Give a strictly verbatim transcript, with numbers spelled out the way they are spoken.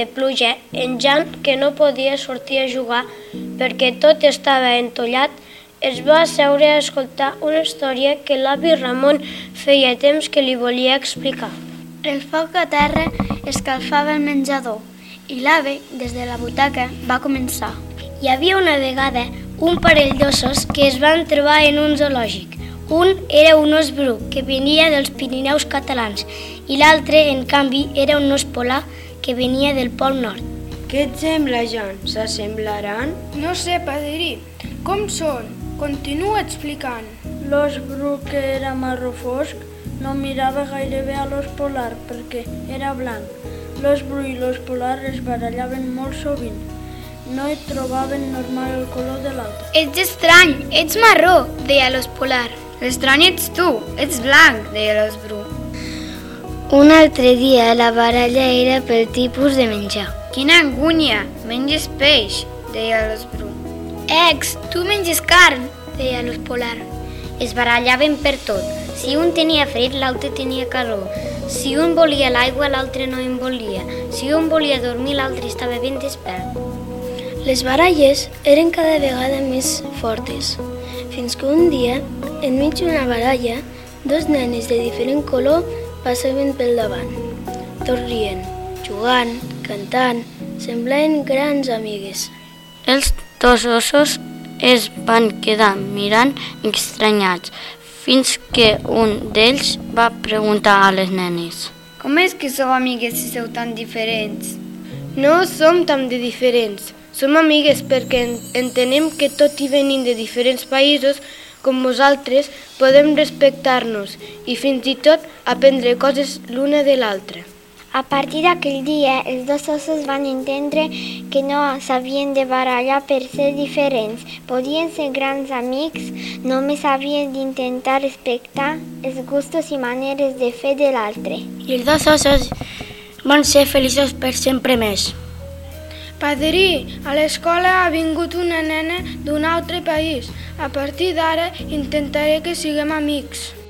de pluja, en Jan, que no podia sortir a jugar perquè tot estava entollat, es va asseure a escoltar una història que l'avi Ramon feia temps que li volia explicar. El foc a terra escalfava el menjador i l'avi, des de la butaca, va començar. Hi havia una vegada un parell d'ossos que es van trobar en un zoològic. Un era un os bru que venia dels Pirineus catalans i l'altre, en canvi, era un os polar que venia del Pol Nord. Què et sembla, Jan? S'assemblaran? No sé, padrí. Com són? Continua explicant. L'os bru, que era marró fosc, no mirava gairebé a l'os polar perquè era blanc. L'os bru i l'os polar es barallaven molt sovint. No hi trobaven normal el color de l'altre. Ets estrany, ets marró, deia l'os polar. L'estrany ets tu, ets blanc, deia l'os bru. Un altre dia la baralla era pel tipus de menjar. Quina angúnia, menges peix, deia l'os bru. Ex, tu menges carn, deia l'os polar. Es barallaven per tot. Si un tenia fred, l'altre tenia calor. Si un volia l'aigua, l'altre no en volia. Si un volia dormir, l'altre estava ben despert. Les baralles eren cada vegada més fortes, fins que un dia, enmig d'una baralla, dos nenes de diferent color passaven pel davant, tots rient, jugant, cantant, semblaven grans amigues. Els dos ossos es van quedar mirant estranyats, fins que un d'ells va preguntar a les nenes. Com és que sou amigues si sou tan diferents? No som tan de diferents. Som amigues perquè entenem que tot i venim de diferents països, com vosaltres, podem respectar-nos i fins i tot aprendre coses l'una de l'altra. A partir d'aquell dia, els dos ossos van entendre que no s'havien de barallar per ser diferents. Podien ser grans amics, només havien d'intentar respectar els gustos i maneres de fer de l'altre. I els dos ossos van ser feliços per sempre més. Padrí, a l'escola ha vingut una nena d'un altre país. A partir d'ara intentaré que siguem amics.